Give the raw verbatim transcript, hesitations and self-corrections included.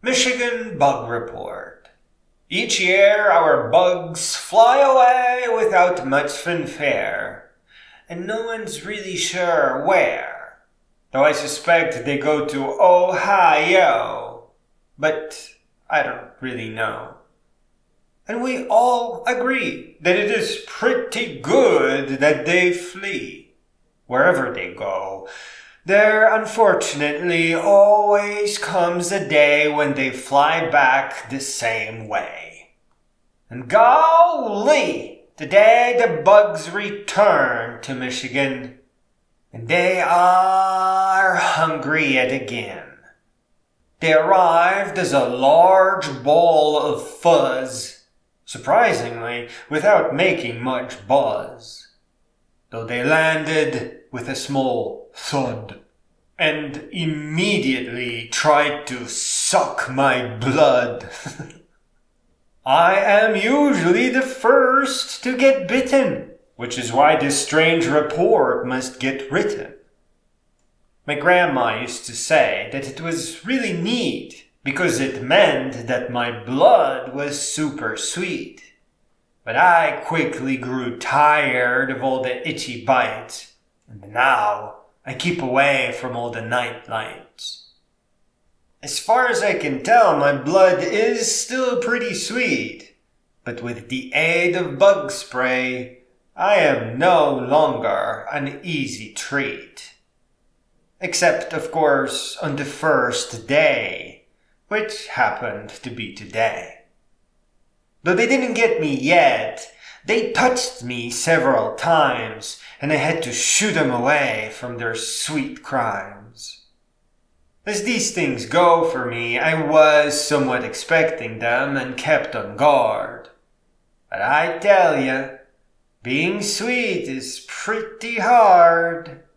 Michigan Bug Report. Each year our bugs fly away without much fanfare, and no one's really sure where, though I suspect they go to Ohio, but I don't really know. And we all agree that it is pretty good that they flee. Wherever they go, there unfortunately always comes a day when they fly back the same way. And golly, today the bugs return to Michigan, and they are hungry yet again. They arrived as a large ball of fuzz, surprisingly without making much buzz, though they landed with a small thud, and immediately tried to suck my blood. I am usually the first to get bitten, which is why this strange report must get written. My grandma used to say that it was really neat because it meant that my blood was super sweet. But I quickly grew tired of all the itchy bites, and now I keep away from all the night lights. As far as I can tell, my blood is still pretty sweet, but with the aid of bug spray, I am no longer an easy treat. Except, of course, on the first day, which happened to be today. Though they didn't get me yet, they touched me several times, and I had to shoo them away from their sweet crimes. As these things go for me, I was somewhat expecting them and kept on guard. But I tell ya, being sweet is pretty hard.